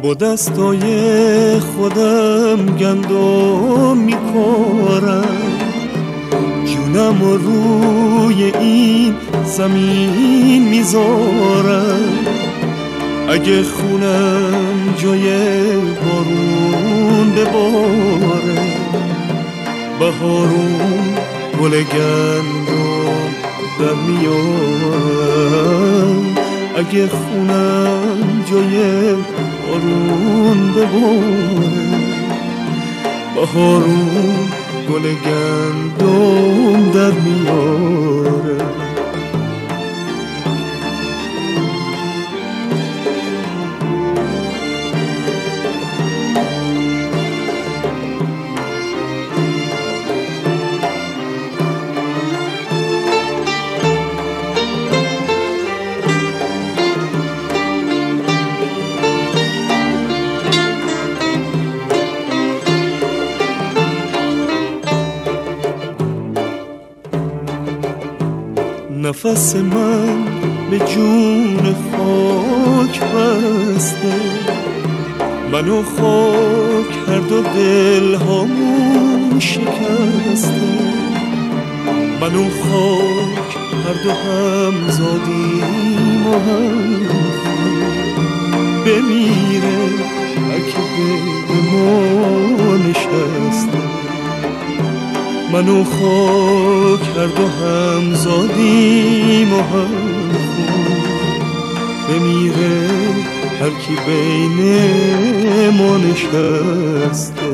با دستای خودم گندم میکارم، جونم رو روی این زمین میذارم. اگه خونم جای بارون بباره، بهارون گل گندم در میارم. اگه خونم جای بارون بباره، بهارون گل گندم در میاره. نفس من به جون خاک بسته، منو خاک هر دو دل هامون شکسته. منو خاک هر دو هم زادیم و هم بمیره اگه به ما نشسته. منو خاک هر دو هم زادیم و هم بمیره هر کی بین ما نشسته.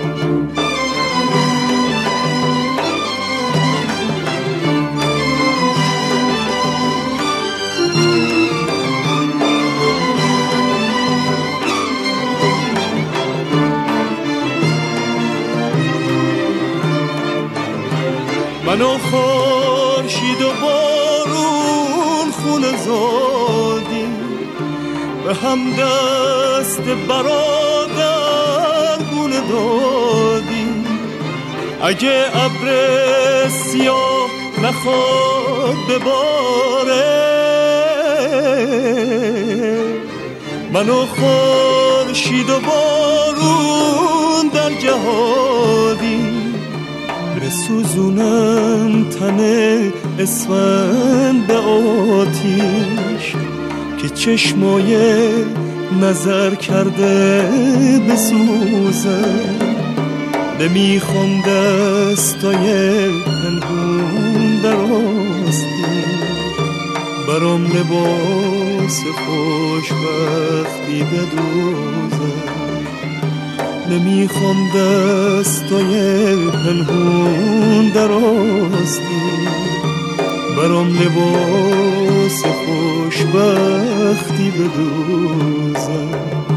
منو خورشید و بارون خونه زادیم، به هم دست برادر گونه دادیم. اگه ابر سیاه نخواد بباره، منو خورشید و بارون در جهادیم. بسوزونم تن اسفند به آتیش که چشمای نظر کرده بسوزه. نمیخوام دستای پنهون در آستین، برام لباس خوشبختی بدوزه. نمیخوام دستای پنهون در آستین، برام لباس خوشبختی بدوزم.